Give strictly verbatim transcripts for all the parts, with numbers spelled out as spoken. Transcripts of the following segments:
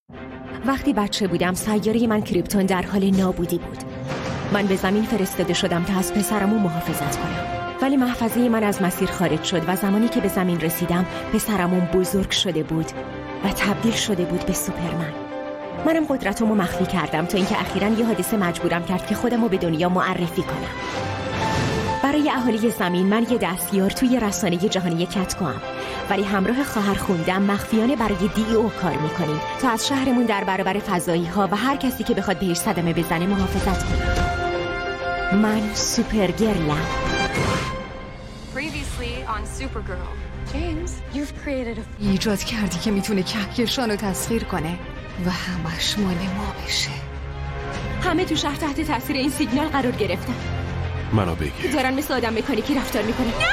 وقتی بچه بودم سیاره من کریپتون در حال نابودی بود. من به زمین فرستاده شدم تا از پسرمو محافظت کنم، ولی محفظه من از مسیر خارج شد و زمانی که به زمین رسیدم پسرمون بزرگ شده بود و تبدیل شده بود به سوپرمن. منم قدرتمو مخفی کردم تا اینکه اخیراً یه حادثه مجبورم کرد که خودمو به دنیا معرفی کنم. برای اهالی زمین من یه دستیار توی رسانه جهانی کتکوام، ولی همراه خواهر خوندم مخفیانه برای دی او کار میکنیم تا از شهرمون در برابر فضایی ها و هر کسی که بخواد بهش صدمه بزنه محافظت کنم. من سوپرگرلم. Previously on Supergirl. James, you've created a... ایجاد کردی که میتونه کهکشان رو تسخیر کنه و همش مال ما بشه. همه تو شهر تحت تاثیر این سیگنال قرار گرفتن. منو بگیر. دارن مثل آدم مکانیکی رفتار میکنن. نه!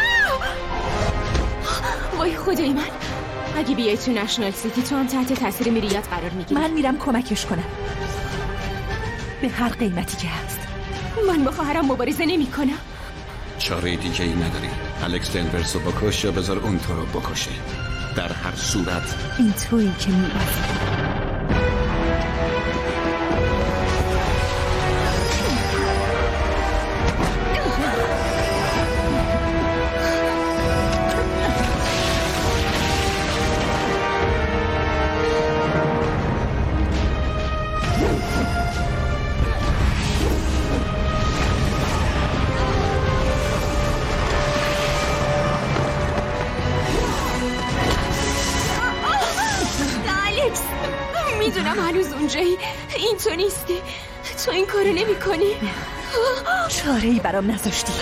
وای خدای من. اگه بیای تو نشنال سیتی تو هم تحت تاثیر میریات قرار میگیری. من میرم کمکش کنم. به هر قیمتی که هست. من با خواهرم مبارزه نمیکنم. چاره دیگه ای نداری. الکس دنورس رو بکش یا بذار اون تو رو بکشه. در هر صورت این تویی که میبازی. میدونم هنوز اونجایی. این تو نیستی. تو این کارو نمی کنی. چاره‌ای برام نذاشتی.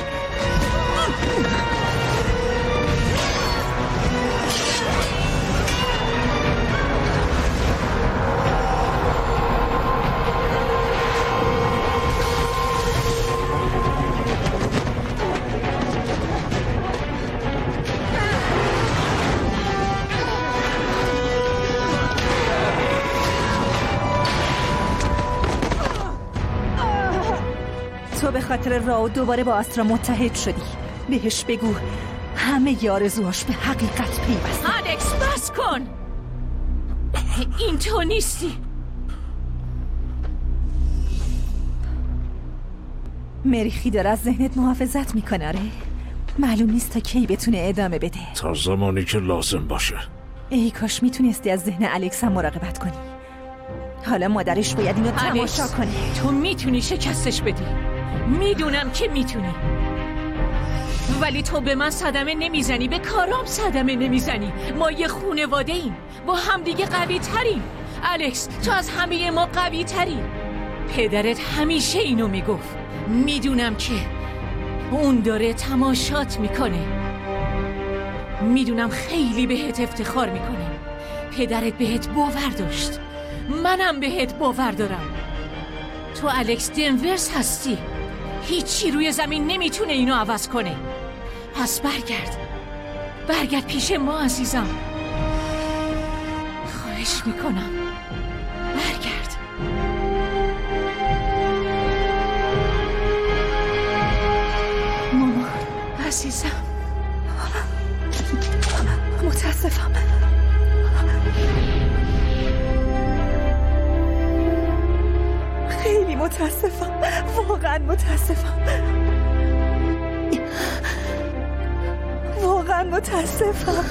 تو به خاطر راو دوباره با آسترا متحد شدی. بهش بگو همه آرزوهاش به حقیقت پیوسته. الکس بس کن. این تو نیستی. مریخی داره از ذهنت محافظت میکنه. آره معلوم نیست تا کی بتونه ادامه بده. تا زمانی که لازم باشه. ای کاش میتونستی از ذهن الکس هم مراقبت کنی. حالا مادرش باید اینو تماشا کنه. تو میتونی شکستش بدی. میدونم که میتونی، ولی تو به من صدمه نمیزنی، به کارام صدمه نمیزنی. ما یه خونواده ایم، با همدیگه قوی تریم. الکس تو از همه ما قوی تری. پدرت همیشه اینو میگفت. میدونم که اون داره تماشات میکنه. میدونم خیلی بهت افتخار میکنه. پدرت بهت باور داشت، منم بهت باور دارم. تو الکس دنورس هستی. هیچی روی زمین نمیتونه اینو عوض کنه. پس برگرد برگرد پیش ما عزیزم. خواهش میکنم برگرد. مامان عزیزم متاسفم. خیلی متاسفم. واقعا متاسفم. واقعا متاسفم.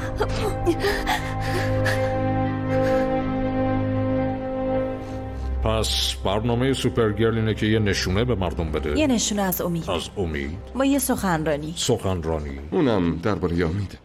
پس برنامه سوپرگرل اینه که یه نشونه به مردم بده. یه نشونه از امید. از امید با یه سخنرانی. سخنرانی اونم درباره امید.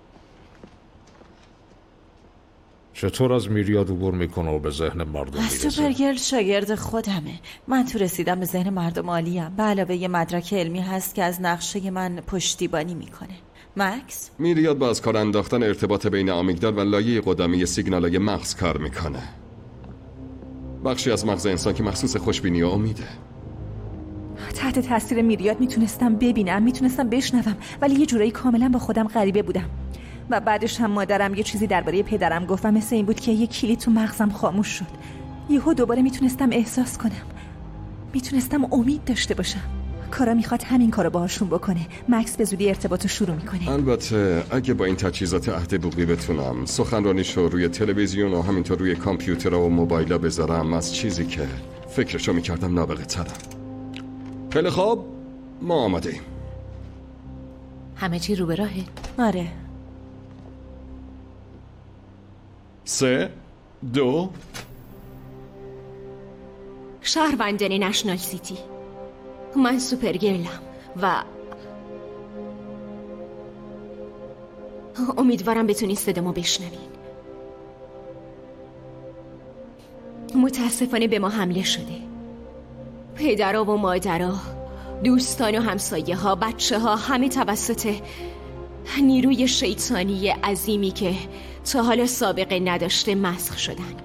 چطور از میریاد عبور میکنه و به ذهن مردم میرسه؟ سوپرگرل شاگرد خودمه. من تو رسیدم به ذهن مردم عالیم. به علاوه یه مدرک علمی هست که از نقشه من پشتیبانی میکنه. مکس؟ میریاد با از کار انداختن ارتباط بین آمیگدال و لایه قدمی سیگنالای مغز کار میکنه. بخشی از مغز انسان که مخصوص خوشبینی و امیده. تحت تاثیر میریاد میتونستم ببینم، میتونستم بشنوم، ولی یه جورایی کاملا با خودم غریبه بودم. و بعدش هم مادرم یه چیزی درباره پدرم گفت و مثل این بود که یه کلید تو مغزم خاموش شد. یهو دوباره میتونستم احساس کنم، میتونستم امید داشته باشم. کارا میخواد همین کارو باهاشون بکنه. مکس به زودی ارتباطو شروع میکنه. البته اگه با این تجهیزات عهد بوقی بتونم سخنرانیشو روی تلویزیون و همینطور روی کامپیوتر و موبایلا بذارم، از چیزی که فکرشو میکردم نابغه ترم. خیلی خوب، ما آماده ایم. همه چی رو به راهه؟ آره. سه دو شهروندان نشنال سیتی، من سوپرگرلم و امیدوارم بتونید صدامو بشنوین. متاسفانه به ما حمله شده. پدرها و مادرها، دوستان و همسایه ها، بچه ها، همه توسط نیروی شیطانی عظیمی که تا حالا سابقه نداشته مسخ شدن.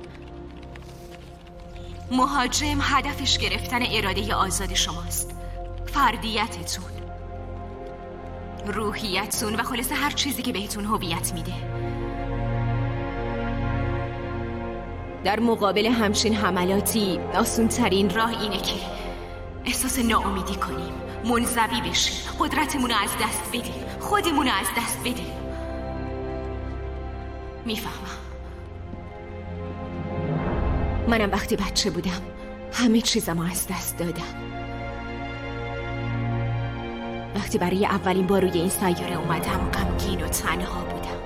مهاجم هدفش گرفتن اراده آزاد شماست، فردیتتون، روحیتتون و خلاصه هر چیزی که بهتون هویت میده. در مقابل همچین حملاتی آسون ترین راه اینه که احساس ناامیدی کنیم، منزوی بشیم، قدرتمون رو از دست بدیم، خودمون رو از دست بدیم. میفهمم. منم وقتی بچه بودم همه چیزمو از دست دادم. وقتی برای اولین بار روی این سیاره اومدم غمگین و تنها بودم،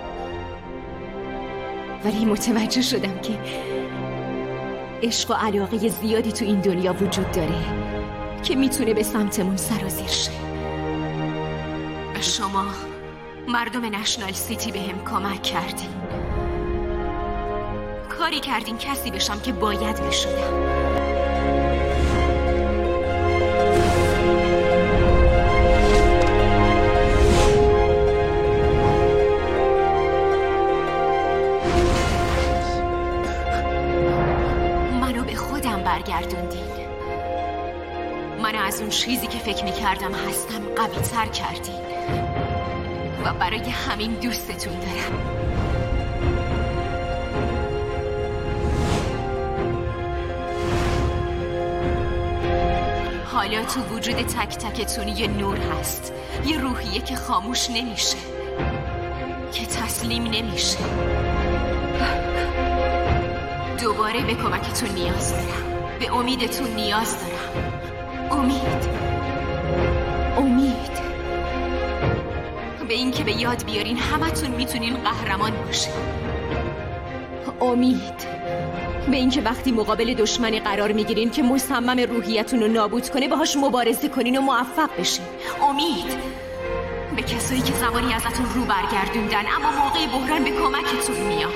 ولی متوجه شدم که عشق و علاقه زیادی تو این دنیا وجود داره که میتونه به سمتمون سرازیر شه. و شما مردم نشنال سیتی بهم کمک کردین، کاری کردین کسی بشم که باید میشدم. منو به خودم برگردوندین. منو از اون چیزی که فکر میکردم هستم قوی تر کردین و برای همین دوستتون دارم. حالا تو وجود تک تکتون یه نور هست، یه روحیه که خاموش نمیشه، که تسلیم نمیشه. دوباره به کمکتون نیاز دارم، به امیدتون نیاز دارم. امید، امید به این که به یاد بیارین همتون میتونین قهرمان باشین. امید به این که وقتی مقابل دشمنی قرار میگیرین که مصمم روحیتون رو نابود کنه باهاش مبارزه کنین و موفق بشین. امید به کسایی که زمانی ازتون رو برگردوندن اما موقع بحران به کمکتون میان.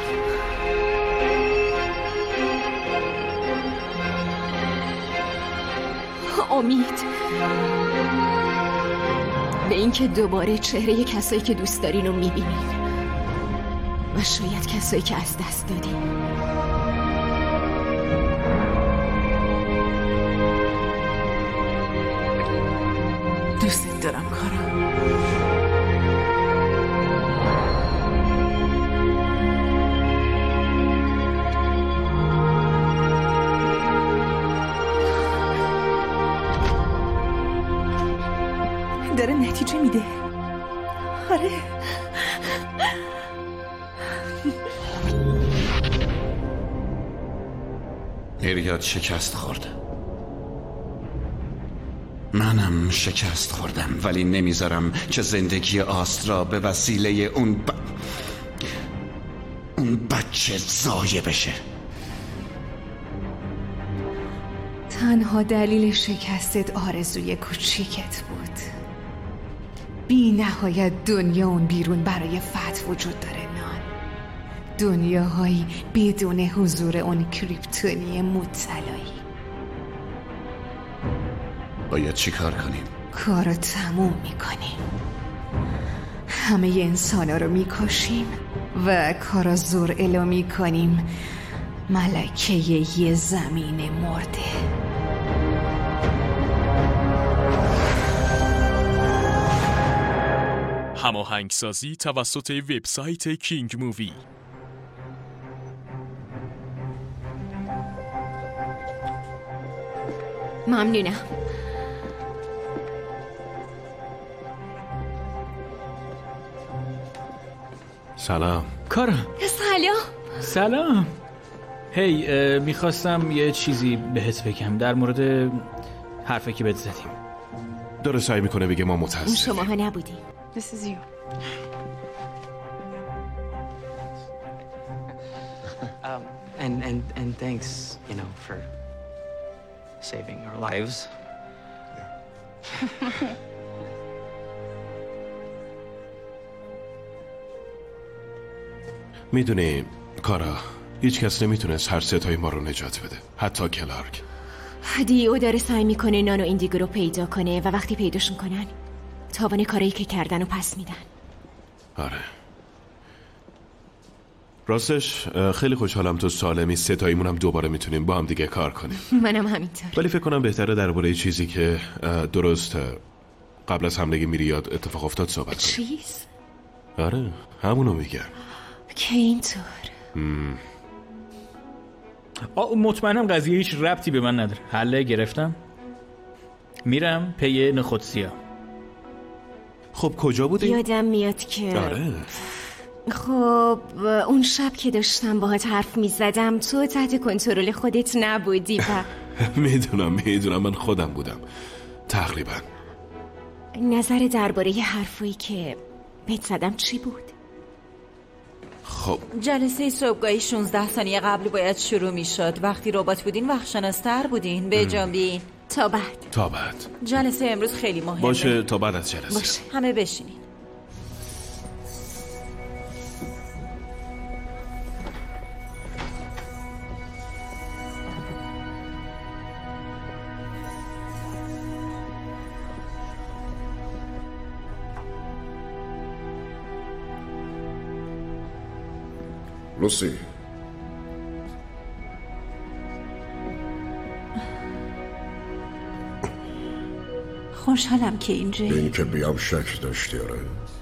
امید به این که دوباره چهره کسایی که دوست دارین رو میبینین و شاید کسایی که از دست دادین. دوست دارم کارا. داره نتیجه میده. آره. میریاد شکست خورد. منم شکست خوردم، ولی نمیذارم که زندگی آسترا به وسیله اون ب... اون بچه ضایع بشه. تنها دلیل شکستت آرزوی کوچیکت بود. بی نهایت دنیا اون بیرون برای فتح وجود داره نان. دنیاهایی بدون حضور اون کریپتونی مطلعی. باید چی کار کنیم؟ کارو تموم میکنیم. همه انسان ها رو میکشیم و کارا زور الو میکنیم. ملکه یه زمین مرده. هماهنگسازی توسط وبسایت کینگ مووی. ممنونم. سلام. کارا. سلام. سلام. هی میخواستم یه چیزی بهت بگم در مورد حرفی که بهت زدیم. داره سعی میکنه بگه ما متاسفیم. شماها نبودیم. This is you. um, and and and thanks, you know, for saving our lives. میدونی کارا، هیچ کس نمیتونست هر ستای ما رو نجات بده، حتی کلارک. دیو داره سعی میکنه نانو ایندیگو رو پیدا کنه و وقتی پیداشون کنن تاوان کارایی که کردن رو پس میدن. آره. راستش خیلی خوشحالم تو سالمی، ستاییمون هم دوباره میتونیم با هم دیگه کار کنیم. منم همینطور. ولی فکر کنم بهتره درباره چیزی که درست قبل از حمله میریاد اتفاق افتاد صحبت کنیم. چیز؟ آره همونو میگم. که اینطور مطمئنم قضیه هیچ ربطی به من نداره. حله گرفتم، میرم پی نخود سیاه. خب کجا بودی؟ یادم میاد که آره. خب اون شب که داشتم باهات حرف میزدم تو تحت کنترل خودت نبودی و میدونم میدونم من خودم بودم تقریبا. نظر درباره حرفایی که بهت زدم چی بود؟ خب جلسه صبحگاهی شانزده ثانیه قبل باید شروع میشد. وقتی ربات بودین وقت شناستر بودین. به جنبین. تا بعد. تا بعد. جلسه امروز خیلی مهمه. باشه تا بعد از جلسه. باشه. همه بشینین. لوسی خوشحالم که اینجایی. به این که بیام شک داشتی. آره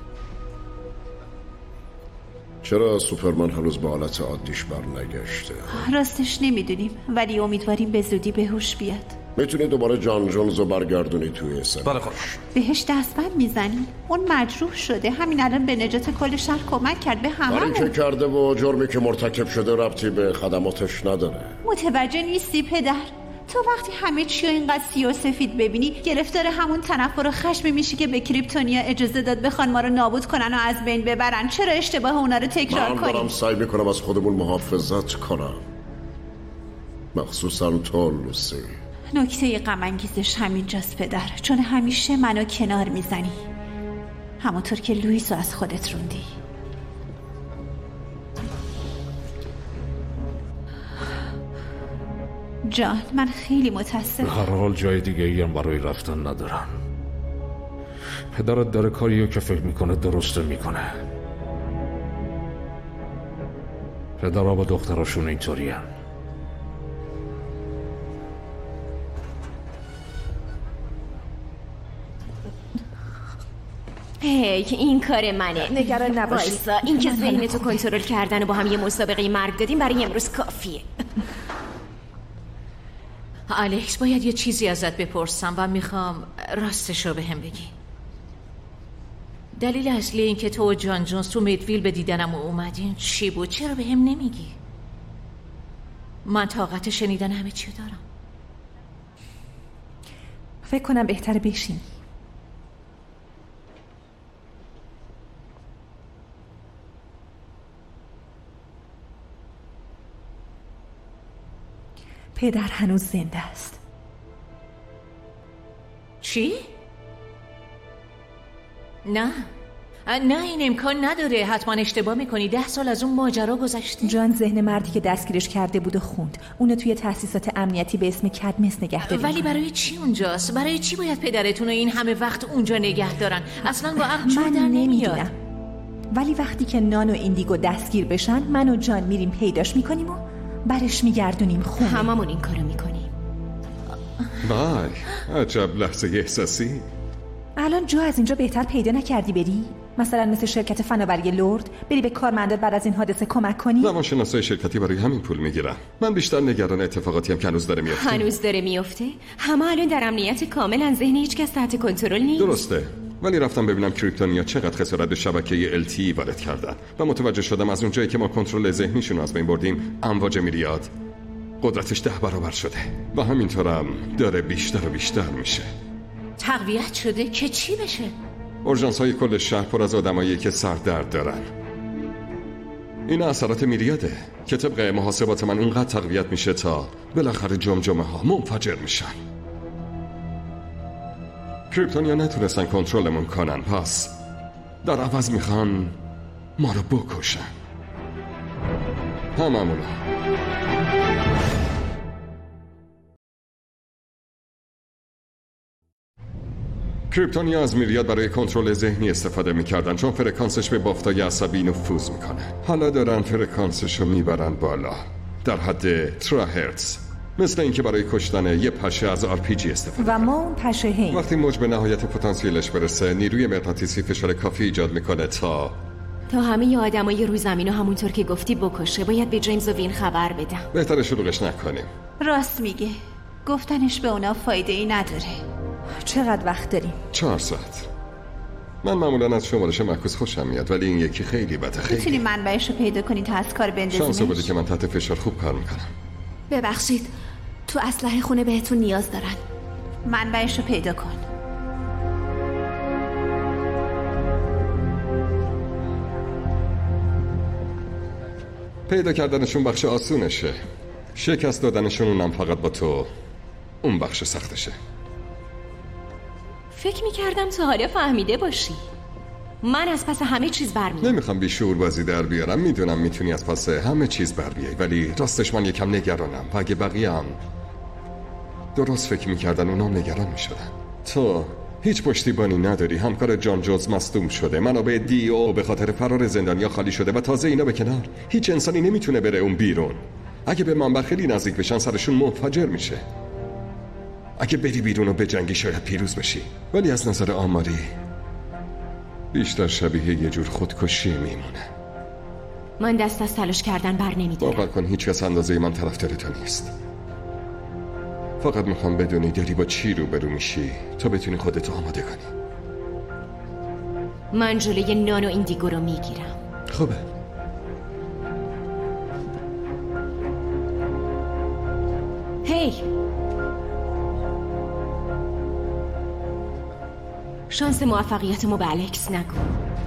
چرا سوپرمن هنوز به حالت عادیش برنگشته؟ راستش نمیدونیم ولی امیدواریم به زودی به هوش بیاد. میتونی دوباره جان جونز رو برگردونی توی سر؟ بله خب. بهش دستبند میزنی؟ اون مجروح شده، همین الان به نجات کل شهر کمک کرد به همه. کاری که کرده و جرمی که مرتکب شده ربطی به خدماتش نداره. متوجه نیستی پدر؟ تو وقتی همه چی رو اینقدر سیاه و سفید ببینی گرفتار همون تنفر و خشمی میشی که به کریپتونیا اجازه داد بخوان ما رو نابود کنن و از بین ببرن. چرا اشتباه اونا رو تکرار کنیم؟ من دارم سعی میکنم از خودمون محافظت کنم، مخصوصا تو لوسی. نکته غم انگیزش همینجاست پدر، چون همیشه منو کنار میزنی همونطور که لوئیسو از خودت روندی. جان من خیلی متاسفم. به هر حال جای دیگه ای هم برای رفتن ندارم. پدرت داره کاریو که فکر میکنه درسته میکنه. پدرها با دختراشون اینطوری هم. هی این کار منه. نگران نباشی. وایسا این که ذهنتو کنترل کردن و با هم یه مسابقه مرگ دادیم برای امروز کافیه. الکس باید یه چیزی ازت بپرسم و میخوام راستشو به هم بگی. دلیل اصلی این که تو و جان جونز تو میدویل به دیدنم اومدین چی بود؟ چرا به هم نمیگی؟ من طاقت شنیدن همه چی دارم. فکر کنم بهتره بشین. پدر هنوز زنده است. چی؟ نه نه این امکان نداره. حتما اشتباه میکنی. ده سال از اون ماجرا گذشته. جان ذهن مردی که دستگیرش کرده بود و خوند. اونو توی تأسیسات امنیتی به اسم کدمس نگه داریم. ولی برای چی اونجاست؟ برای چی باید پدرتون این همه وقت اونجا نگه دارن؟ اصلا با عقل جور در نمیاد. ولی وقتی که نان و ایندیگو دستگیر بشن من و جان میریم پیداش میکنیم و برش میگردونیم خونه. هممون این کارو میکنیم. وای عجب لحظه احساسی. الان جو از اینجا بهتر پیدا نکردی بری؟ مثلا مثل شرکت فناوری لرد بری به کارمندات بعد از این حادثه کمک کنی؟ روانشناسای شرکتی برای همین پول میگیرن. من بیشتر نگران اتفاقاتی هم که هنوز داره میفته. هنوز داره میفته؟ همه الان در امنیت کامل، ذهن هیچ کس تحت کنترل نیست. درسته ولی رفتم ببینم کریپتونیا چقدر خسارت به شبکه ال تی ای وارد کردن و متوجه شدم از اونجایی که ما کنترل ذهنیشون از بین بردیم، امواج میریاد قدرتش ده برابر شده و همینطورم داره بیشتر و بیشتر میشه. تقویت شده که چی بشه؟ اورژانس های کل شهر پر از آدمایی که سردرد دارن. این اثرات میریاده که طبق محاسبات من اونقدر تقویت میشه تا بالاخره جمجمه ها منفجر میشن. کریپتونیا نتونستن کنترلمون کنن، پس در عوض میخوان ما رو بکشن. هممونا. کریپتونیا از میریاد برای کنترل ذهنی استفاده میکردن چون فرکانسش به بافتای عصبی نفوذ میکنه. حالا دارن فرکانسش رو میبرن بالا در حد تراهرتز، مثل اینکه برای کشتن یه پشه از آر پی جی استفاده و ما اون پشه هیم. وقتی موج به نهایت پتانسیلش برسه نیروی مغناطیسی فشار کافی ایجاد میکنه تا تا همه ی آدمای روی زمین رو همونطور که گفتی بکشه. باید به جیمز و وین خبر بدم. بهتره شلوغش نکنیم. راست میگه، گفتنش به اونا فایده ای نداره. چقدر وقت داریم؟ چهار ساعت. من معمولا از شمارش معکوس خوشم میاد ولی این یکی خیلی بده. خیلی میتونی منبعش رو پیدا کنی تا از کار بندازیمش؟ شانس بوده که من تحت فشار خوب کار میکنم. ببخشید، تو اسلحه خونه بهتون نیاز دارن. منبعش رو پیدا کن. پیدا کردنشون بخش آسونشه، شکست دادنشون اونم فقط با تو اون بخش سختشه. فکر میکردم تا حالا فهمیده باشی. من از پس همه چیز برمیام. نمیخوام بی شعور بازی در بیارم، میدونم میتونی از پس همه چیز بر بیای، ولی راستش من یکم نگرانم و اگه بقیه هم درست فکر میکردن اونام نگران میشدن. تو هیچ پشتیبانی نداری، همکار جان جونز مصدوم شده، منابع دی او به خاطر فرار زندانیا خالی شده و تازه اینا به کنار. هیچ انسانی نمیتونه بره اون بیرون. اگه به منبع خیلی نزدیک بشن سرشون منفجر میشه. اگه بری بیرون و بجنگی شاید پیروز بشی، ولی از نظر آماری بیشتر شبیه یه جور خودکشی میمونه. من دست از تلاش کردن بر نمیدارم. باور کن هیچ کس اندازه من طرفدار تو نیست. فقط میخوام بدونی داری با چی روبرو میشی تا بتونی خودتو آماده کنی. من جلوی نانو ایندیگو رو میگیرم. خوبه. هی شانس موفقیتمو به الکس نگو.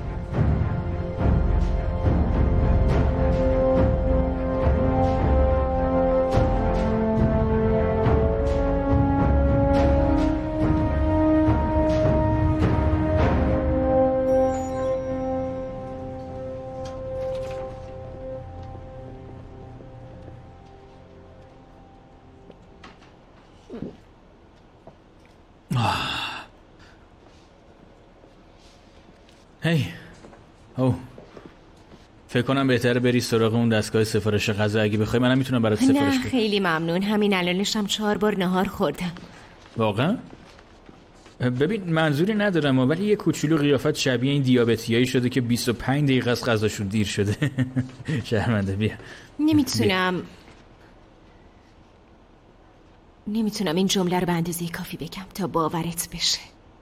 هی او فکر کنم بهتره بری سراغ اون دستگاه سفارش غذا. اگه بخوای منم میتونم برات سفارش بدم. نه خیلی ممنون، همین الانشم چهار بار نهار خوردم. واقعا؟ ببین منظوری ندارم ولی یه کوچولو قیافت شبیه این دیابتیایی شده که بیست و پنج دقیقه از غذاشون دیر شده. شرمنده. بیا. نمیتونم بیا. نمیتونم این جمله رو به اندازه کافی بگم تا باورت بشه.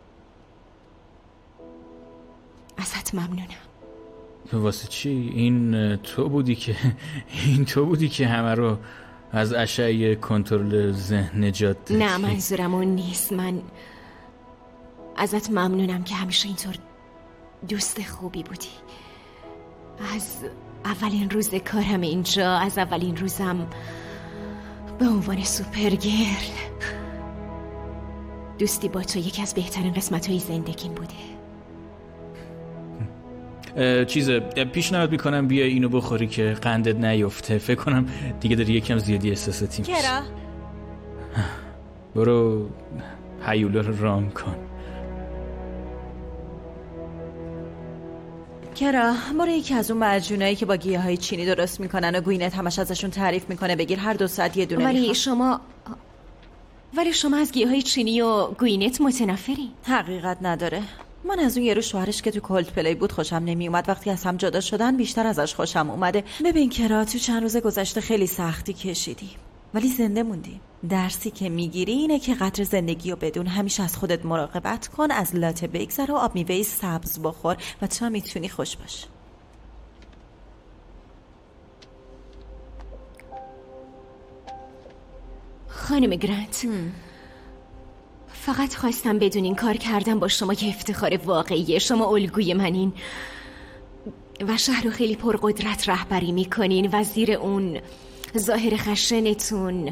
ازت ممنونم. واسه چی؟ این تو بودی که این تو بودی که همه رو از اشعه کنترل ذهن نجات دادی. نه منظورم اون نیست. من ازت ممنونم که همیشه اینطور دوست خوبی بودی. از اولین روز کارم اینجا، از اولین روزم به عنوان سوپرگرل. دوستی با تو یکی از بهترین قسمت‌های زندگیم بوده. چیز پیشنهاد میکنم بیا اینو بخوری که قندت نیفته. فکر کنم دیگه داری یکم زیادی احساساتی میشی. کرا برو هیولا رو رام کن. کرا برو یکی از اون معجونایی که با گیاهای چینی درست میکنن و گوینت همش ازشون تعریف میکنه بگیر. هر دو ساعت یه دونه. ولی میخوام. شما ولی شما از گیاهای چینی و گوینت متنفری. حقیقت نداره. من از اون یه رو شوهرش که تو کولد پلی بود خوشم نمی اومد. وقتی از هم جدا شدن بیشتر ازش خوشم اومده. ببین کرا تو چند روز گذشته خیلی سختی کشیدی. ولی زنده موندیم. درسی که میگیری اینه که قدر زندگی رو بدون، همیشه از خودت مراقبت کن، از لاته بگذر و آب میوه سبز بخور و تا میتونی خوش باش. خانم گرانت، فقط خواستم بدونین کار کردم با شما که افتخار واقعیه. شما الگوی منین و شهر رو خیلی پرقدرت رهبری میکنین و زیر اون ظاهر خشنتون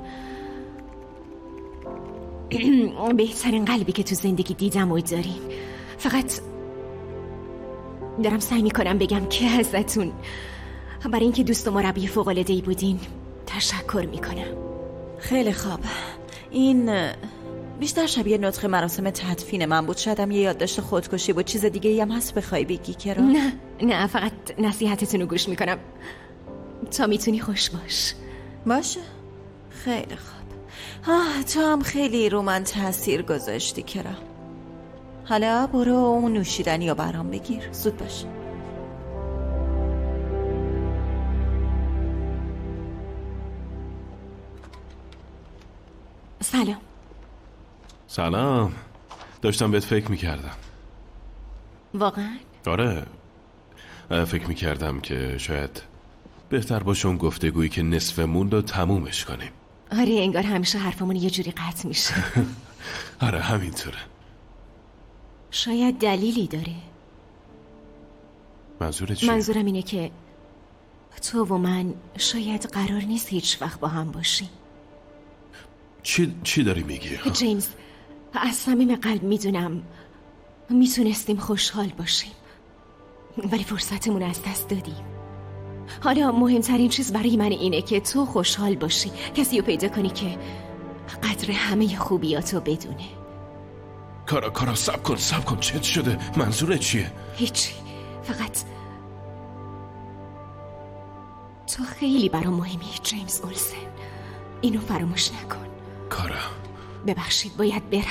بهترین قلبی که تو زندگی دیدم و دارین. فقط دارم سعی میکنم بگم که ازتون برای اینکه دوست و مربی فوق‌العاده‌ای بودین تشکر میکنم. خیلی خوب. این بیشتر شبیه نطق مراسم تدفین من بود. شاید هم یه یادداشت خودکشی بود. چیز دیگه ای هم هست بخوای بگی کرا؟ نه نه، فقط نصیحتتون رو گوش میکنم تا میتونی خوش باش. باشه، خیلی خوب. آه، تو هم خیلی رو من تاثیر گذاشتی کرا. حالا برو اون نوشیدنی رو برام بگیر. زود باش. سلام. سلام. داشتم بهت فکر میکردم. واقعا؟ آره، فکر میکردم که شاید بهتر باشه اون گفتگویی که نصف موند رو تمومش کنیم. آره، انگار همیشه حرفمون یه جوری قطع میشه. آره همینطوره. شاید دلیلی داره. منظورت چیه؟ منظورم اینه که تو و من شاید قرار نیست هیچ وقت با هم باشیم. چی چی داری میگی؟ جیمز، از صمیم قلب میدونم میتونستیم خوشحال باشیم، ولی فرصتمون از دست دادیم. حالا مهمترین چیز برای من اینه که تو خوشحال باشی، کسی رو پیدا کنی که قدر همه خوبیاتو بدونه. کارا کارا سب کن سب کن چت شده؟ منظورت چیه؟ هیچی، فقط تو خیلی برام مهمی جیمز اولسن. اینو فراموش نکن. کارا ببخشید، باید برم.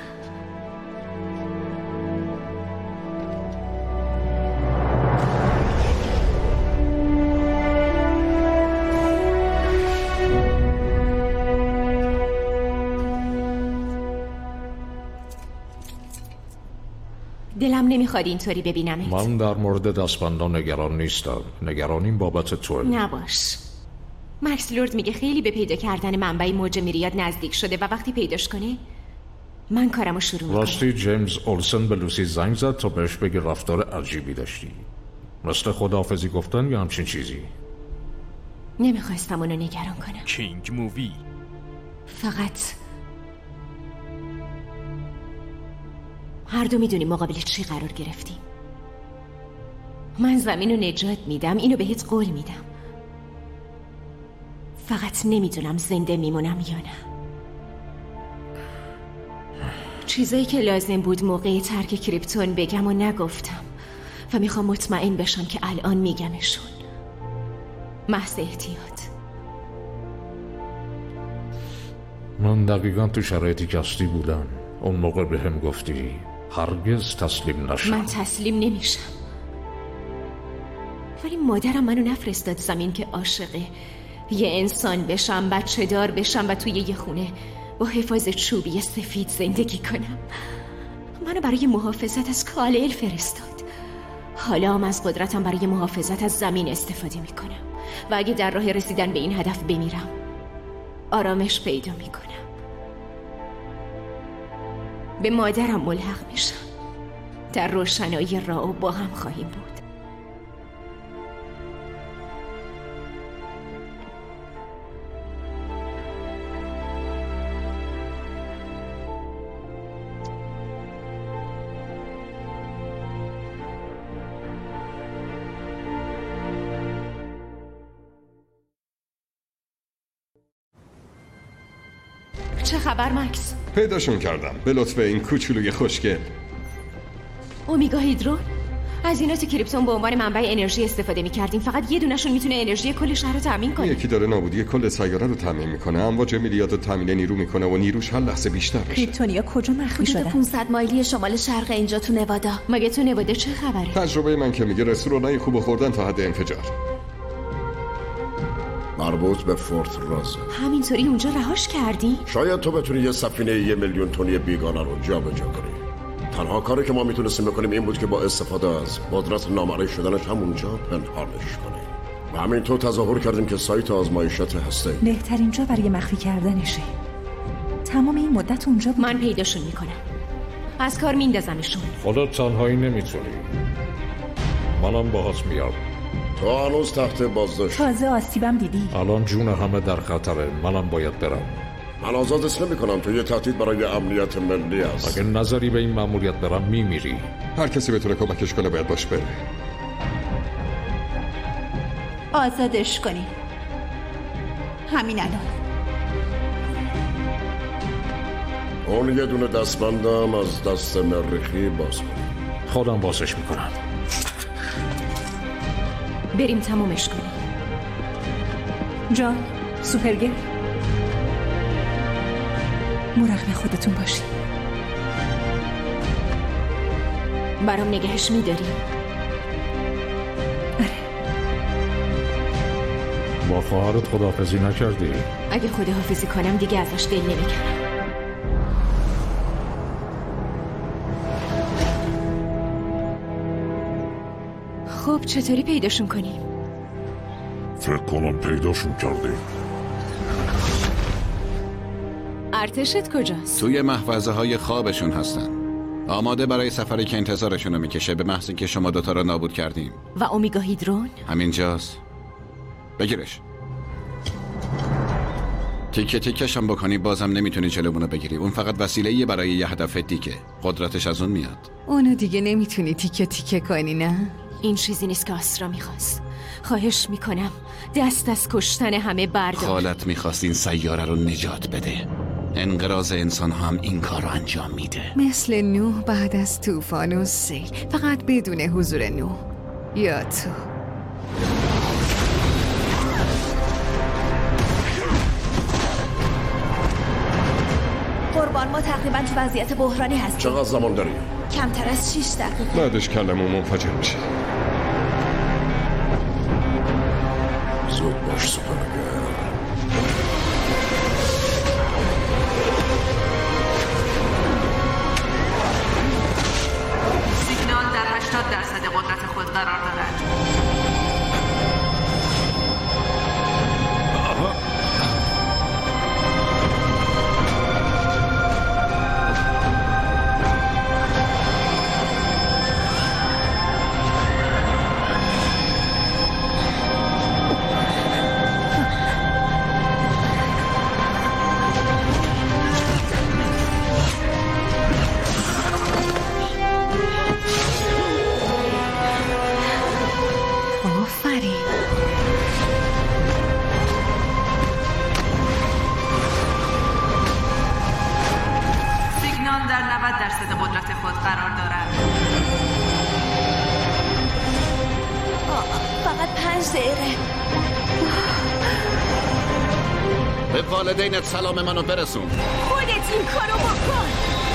دلم نمیخواد اینطوری ببینمت. من در مورد دستبندان نگران نیستم. نگرانیم بابت توه. نباش. مکس لورد میگه خیلی به پیدا کردن منبع موج میریاد نزدیک شده و وقتی پیداش کنه من کارمو شروع میکنم. راستی جیمز اولسن به لوسی زنگ زد تا بهش بگه رفتار عجیبی داشتی، مثل خداحافظی گفتن یا همچین چیزی. نمیخواستم اونو نگران کنم. کینگ مووی. فقط هر دو میدونیم مقابل چی قرار گرفتیم. من زمین رو نجات میدم، اینو بهت قول میدم. فقط نمیدونم زنده میمونم یا نه. چیزایی که لازم بود موقع ترک کریپتون بگم و نگفتم و میخوام مطمئن بشم که الان میگمشون. محض احتیاط. من دقیقا تو شرایطی که هستی بودم. اون موقع به هم گفتی هرگز تسلیم نشم. من تسلیم نمیشم، ولی مادرم منو نفرستاد زمین که عاشقه یه انسان بشم، بچه دار بشم و توی یه خونه با حفاظ چوبی سفید زندگی کنم. منو برای محافظت از کالل فرستاد. حالا هم از قدرتم برای محافظت از زمین استفاده میکنم و اگه در راه رسیدن به این هدف بمیرم آرامش پیدا میکنم. به مادرم ملحق میشم. در روشنایی راه با هم خواهیم بود. چه خبر مکس؟ پیداشون کردم به لطف این کوچولوی خوشگل. اومیگا هیدرون؟ از اینا تو کریپتون به عنوان منبع انرژی استفاده می‌کردیم. فقط یه دونشون میتونه انرژی کل شهر رو تامین کنه. یکی داره نابودی کل سیاره رو تامین میکنه، امواج میلیارد رو تامین نیرو میکنه و نیروش هر لحظه بیشتر بشه. کریپتونیا کجا مخفی شدن؟ پانصد مایلی شمال شرق اینجا تو نوادا. مگه تو نوادا چه خبره؟ تجربه من که میگه رستورانای خوب خوردن تا حد انفجار. مربوط به فورت رازه. همینطوری اونجا رهاش کردی؟ شاید تو بتونی یه سفینه یه میلیون تونی بیگانه رو جا به جا کنی. تنها کاری که ما میتونستیم بکنیم این بود که با استفاده از قدرت نامرئی شدنش همونجا پنهانش کنیم. و همین تو تظاهر کردیم که سایت آزمایشات هسته‌ای بهترین جا برای مخفی کردنشه. تمام این مدت اونجا بود. من پیداشون میکنم. از کار میندازمشون. خودت تنهایی نمیتونی. منم باهات میام. تو هنوز تحت بازداشت. تازه آسیبم دیدی. الان جون همه در خطره. منم باید برم. من آزادت نمی‌کنم. تو یه تهدید برای امنیت ملی هست. اگه نظری به این مأموریت برم میمیری. هر کسی بتونه کمکش کنه باید باش بره. آزادش کنی. همین الان. اون یه دونه دستبندم از دست مریخی باز کن. خودم بازش میکنم. بریم تمومش کنیم. جان، سوپرگل، مراقب خودتون باشی. برام نگهش میداری؟ آره. با خواهرت خداحافظی نکردی؟ اگه خداحافظی کنم دیگه ازش دل نمیکنم. خب چطوری پیداشون کنیم؟ فکر کنم پیداشون کردیم. ارتشت کجاست؟ توی محفظه های خوابشون هستن. آماده برای سفری که انتظارشون رو میکشه به محض اینکه شما دوتا رو نابود کردیم. و اومیگا هیدرون؟ همینجاست. بگیرش. تیکه تیکش هم بکنی بازم نمیتونی جلومونو بگیری. اون فقط وسیله‌ایه برای یه هدف دیگه. قدرتش از اون میاد. اونو دیگه نمیتونی تیکه تیکه کنی نه؟ این چیزی نیست که آسترا میخواست. خواهش میکنم دست از کشتن همه بردار. خالت میخواست این سیاره رو نجات بده. انقراض انسان هم این کار رو انجام میده. مثل نوح بعد از طوفان و سیل، فقط بدون حضور نوح یا تو. قربان، ما تقریبا تو وضعیت بحرانی هستیم. چقدر زمان داری؟ کمتر از شش دقیقه. بعدش کلمون منفجر میشه. زود باش سوپرگل. سیگنال در هشتاد درصد قدرت خود قرار دارد. به والدینت سلام منو برسون. خودت این کارو بکن.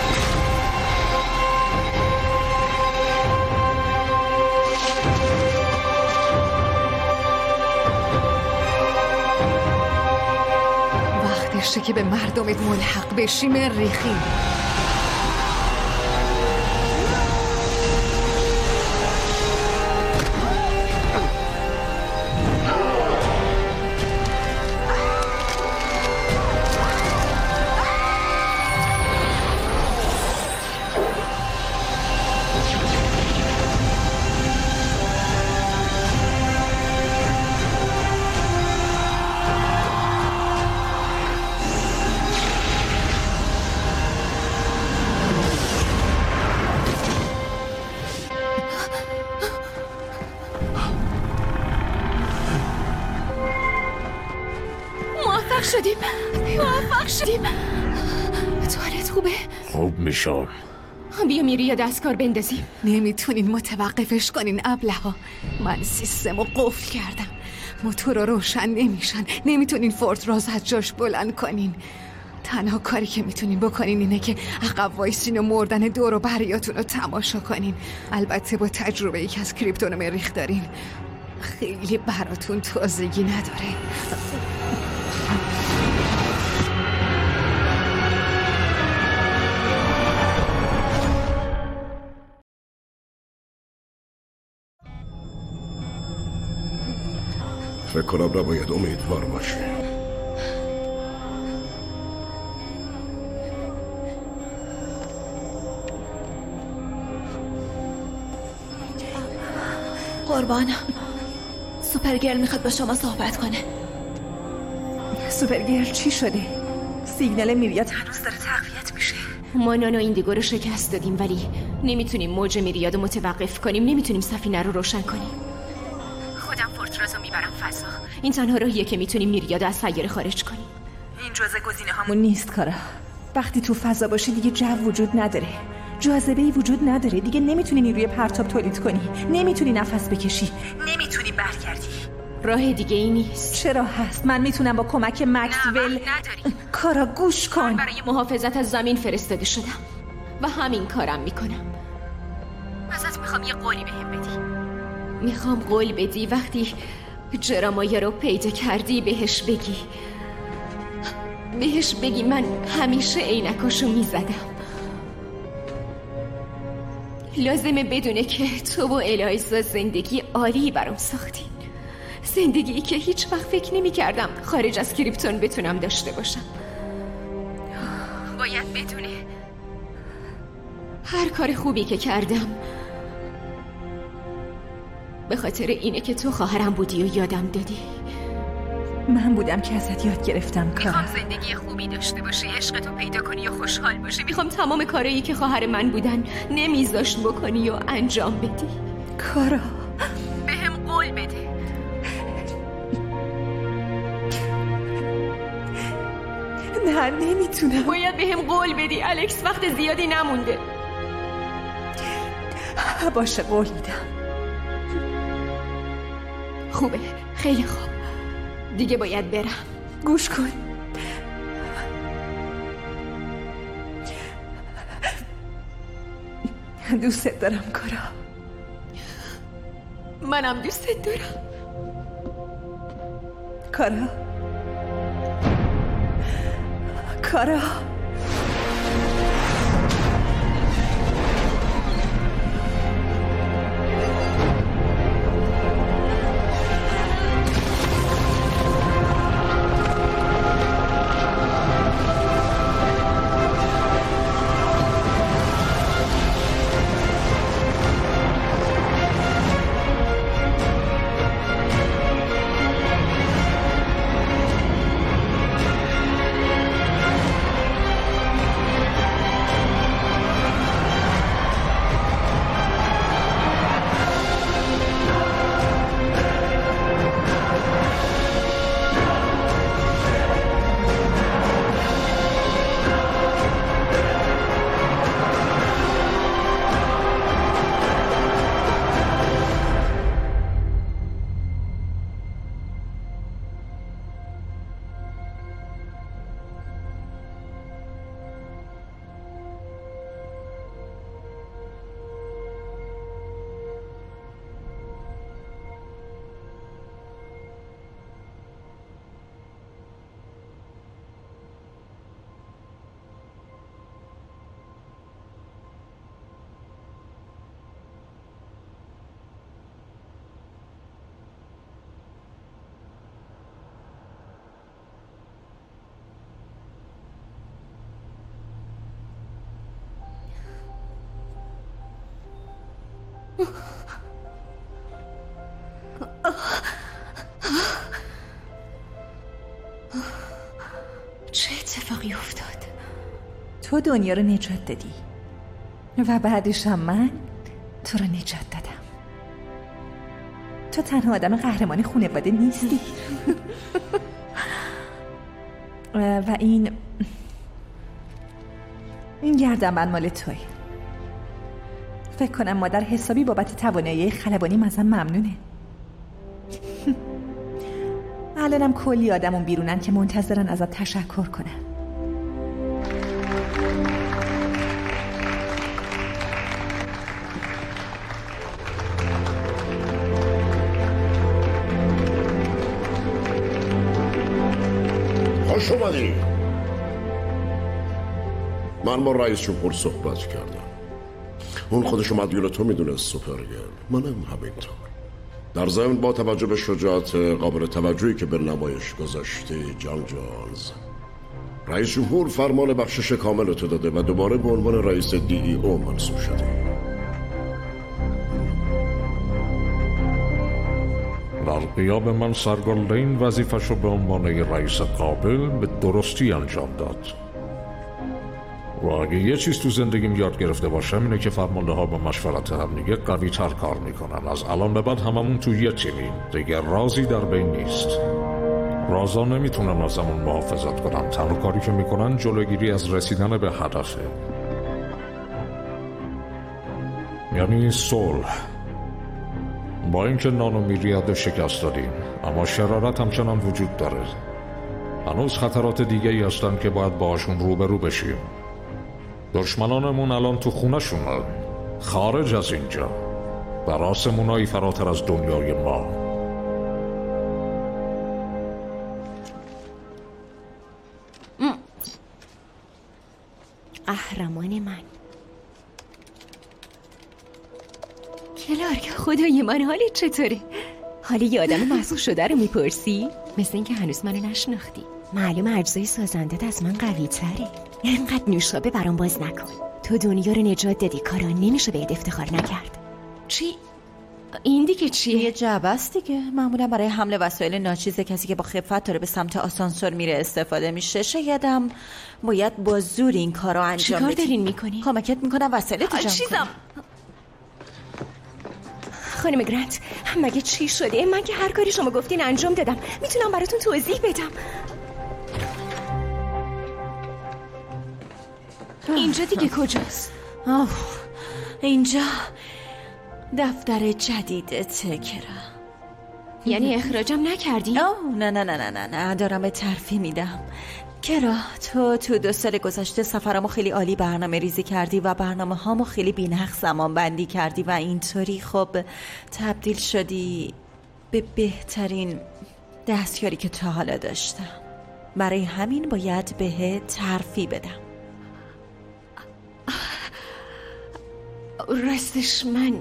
وقتشه که به مردمت ملحق بشی مریخی. شدیم موفق شدیم. توالت خوبه؟ خوب میشم. بیا میری یا دستکار بندازیم. نمیتونین متوقفش کنین ابله‌ها. من سیستم رو قفل کردم. موتور رو روشن نمیشن. نمیتونین فورت راز از جاش بلند کنین. تنها کاری که میتونین بکنین اینه که عقب وایسین و مردن دور و بریاتون رو تماشا کنین. البته با تجربه ای که از کریپتون و مریخ دارین. خیلی براتون تازگی نداره. فکر کنم نباید امیدوار باشی. قربان، سوپرگرل میخواد با شما صحبت کنه. سوپرگرل چی شده؟ سیگنال میریاد هنوز داره تقویت میشه. ما نانو ایندیگو رو شکست دادیم ولی نمیتونیم موج میریاد رو متوقف کنیم. نمیتونیم سفینه رو روشن کنیم. خودم فورتراز رو میبرم فضا. این تنها راهیه که میتونیم میریاد رو از سیاره خارج کنیم. این جزء گزینه هامون نیست کارا. وقتی تو فضا باشی دیگه جو وجود نداره، جاذبه‌ای وجود نداره، دیگه نمیتونی نیروی پرتاب تولید کنی، نمیتونی نفس بکشی، نمیتونی برگردی. راه دیگه ای نیست. چرا هست؟ من میتونم با کمک مکسول. کارا گوش کن. من برای محافظت از زمین فرستاده شدم و همین کارم میکنم. ازت میخوام یه قولی بهم بدی. میخوام قول بدی وقتی جرامایا رو پیدا کردی بهش بگی بهش بگی من همیشه عینکاشو میزدم. لازمه بدونه که تو و الایزا زندگی عالی برام ساختین. زندگی که هیچ وقت فکر نمی کردم خارج از کریپتون بتونم داشته باشم. باید بدونه هر کار خوبی که کردم به خاطر اینه که تو خواهرم بودی و یادم دادی. من بودم که ازت یاد گرفتم کار. میخوام زندگی خوبی داشته باشی، عشق تو پیدا کنی و خوشحال باشی. میخوام تمام کارایی که خواهر من بودن نمیذاشت بکنی و انجام بدی. کارا بهم قول بده. نه نمیتونم. باید بهم قول بدی الکس، وقت زیادی نمونده. باشه قول میدم. خوبه، خیلی خوب. دیگه باید برم. گوش کن. دوستت دارم کارا. منم دوستت دارم کارا. کارا چه اتفاقی افتاد؟ تو دنیا رو نجات دادی و بعدش هم من تو رو نجات دادم. تو تنها آدم قهرمان خانواده نیستی. و این این گردنبند مال توی. فکر کنم مادر حسابی بابت توانایی خلبانی ازم ممنونه. الانم کلی آدمون بیرونن که منتظرن ازت تشکر کنن. خوش اومدی. من با رئیس جمهور صحبت کردم. اون خودشو مدیون تو میدونه سوپرگرل، منم همینطور. در ضمن با توجه به شجاعت قابل توجهی که به نمایش گذاشتی جان جانز، رئیس جمهور فرمان بخشش کامل تو داده و دوباره به عنوان رئیس دی ای او منصوب شدی. در غیاب من سرگل لین وظیفه‌شو به عنوان رئیس قابل به درستی انجام داد. و اگه یه چیز تو زندگیم یاد گرفته باشم اینه که فرمانده ها با مشورت هم دیگه قوی تر کار میکنن. از الان به بعد هممون تو یه تیمیم، دیگه رازی در بین نیست. رازا نمیتونن ازمون محافظت کنن، تنها کاری که میکنن جلوگیری از رسیدن به هدفه، یعنی صلح. با اینکه نان و میریاد شکست دادیم، اما شرارت همچنان وجود داره. هنوز خطرات دیگه ای هستن که باید باهاشون روبرو بشیم. دشمنانمون الان تو خونه شونن، خارج از اینجا، و آسمونایی فراتر از دنیای ما. قهرمان من کلارک، خدای من حالت چطوره؟ حالی یه آدم مسخ شده رو میپرسی؟ مثل اینکه هنوز منو نشناختی. معلومه اجزای سازندت از من قوی تره. اینقدر نوشابه برام باز نکن. تو دنیا رو نجات دادی، کارا نمیشه بهت افتخار نکرد. چی؟ این دیگه چیه؟ یه جعبه است دیگه. معمولا برای حمل وسایل ناچیز کسی که با خفت داره به سمت آسانسور میره استفاده میشه. شایدم باید با زور این کارو انجام بدی. چیکار دارین میکنی؟ کمکت میکنم وسایلتو جمع کنم. خانم گرانت، مگه چی شده؟ من که هر کاری شما گفتین انجام دادم. میتونم براتون توضیح بدم. اینجا دیگه کجاست؟ آه، اینجا دفتر جدیدته کرا. یعنی اخراجم نکردی؟ آه نه نه نه نه نه نه دارم به ترفیع میدم. کرا، تو تو دو سال گذشته سفرامو خیلی عالی برنامه ریزی کردی و برنامه هامو خیلی بی‌نقص زمان بندی کردی و اینطوری خب تبدیل شدی به بهترین دستیاری که تا حالا داشتم. برای همین باید بهت ترفیع بدم. راستش من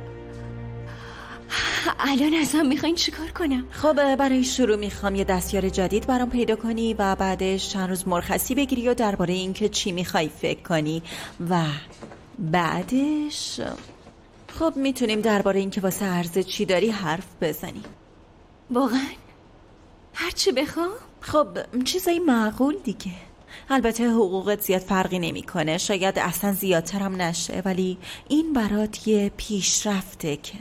الان ازم میخواین چیکار کنم؟ خب برای شروع میخوام یه دستیار جدید برام پیدا کنی و بعدش چند روز مرخصی بگیری و درباره اینکه چی میخوای فکر کنی و بعدش خب میتونیم درباره اینکه واسه عرضه چی داری حرف بزنیم. واقعا؟ هر چی بخوام؟ خب چیزای معقول دیگه. البته حقوقت زیاد فرقی نمیکنه، شاید اصلا زیادترم نشه، ولی این برات یه پیشرفته کرا.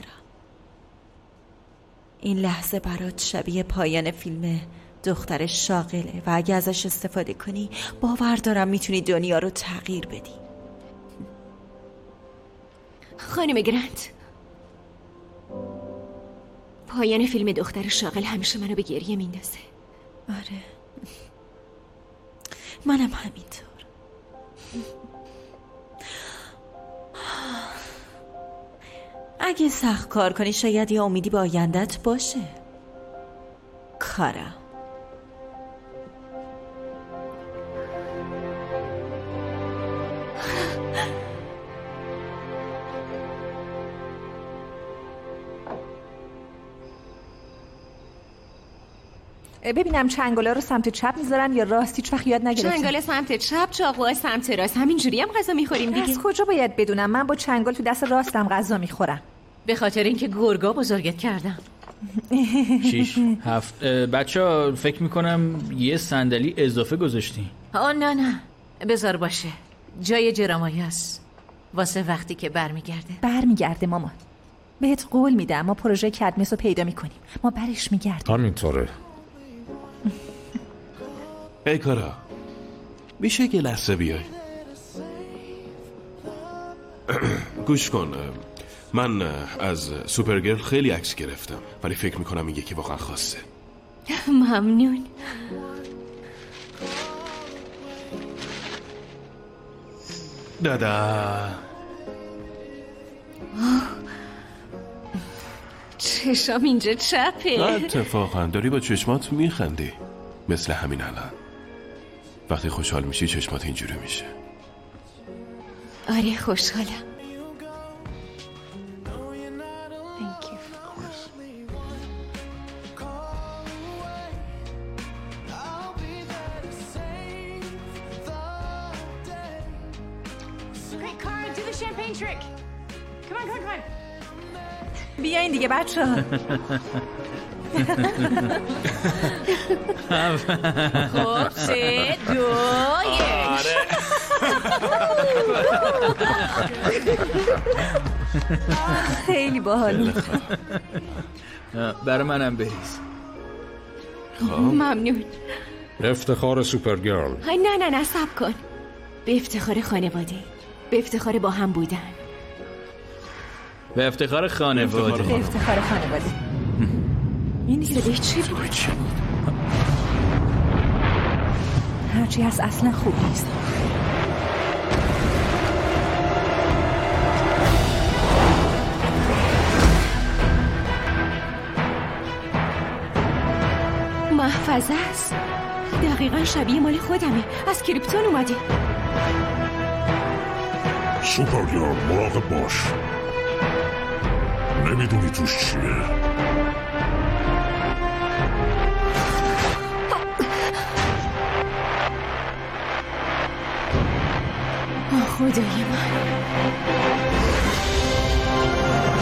این لحظه برات شبیه پایان فیلم دختر شاغله و اگه ازش استفاده کنی باور دارم میتونی دنیا رو تغییر بدی. خانم گرانت، پایان فیلم دختر شاغل همیشه منو به گریه میندازه. آره منم همینطور. اگه سخت کار کنی شاید یه امیدی به آیندت باشه. کارا ببینم چنگالا رو سمت چپ میذارن یا راست؟ هیچ وقت یاد نگرفتم. چنگال سمت چپ، چاقو سمت راست. همینجوری هم غذا میخوریم دیگه. از کجا باید بدونم؟ من با چنگال تو دست راستم غذا میخورم. به خاطر اینکه گرگا بزرگت کردم. شیش هفت بچه ها فکر میکنم یه صندلی اضافه گذاشتی. آه نه نه بذار باشه، جای جرامایی هست واسه وقتی که برمیگرده. برمیگرده مامان، بهت قول میدم ما پروژه کدمس رو پیدا میکنیم، ما برش میگردیم. همینطوره. ای کارا میشه که لحظه بیای؟ گوش کن، من از سوپرگرل خیلی عکس گرفتم ولی فکر میکنم این یکی واقعا خاصه. ممنون. دادا چشام اینجا چپه. اتفاقا داری با چشمات میخندی مثل همین الان. وقتی خوشحال میشی چشمات اینجوری میشه. آره خوشحالم. Thank you. Great, Cara, do the champagne trick. Come on, come on, come on. بیاین دیگه بچه ها. خب سه دو یک. خیلی باحال. برای منم بریز. ممنون. افتخار سوپرگرل. های نه نه نه صبر کن. به افتخار خانواده، به افتخار با هم بودن، به افتخار خانواده. به افتخار خانواده. این دیگه به چی بود؟ هرچی هست اصلا خوب نیست. محفظه است. دقیقا شبیه مال خودمه. از کریپتون اومده. سوپرگرل مراقب باش. نمیدونی توش چیه. خدای من.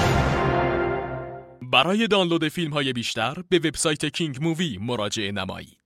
برای دانلود فیلم های بیشتر به وبسایت کینگ مووی مراجعه نمایید.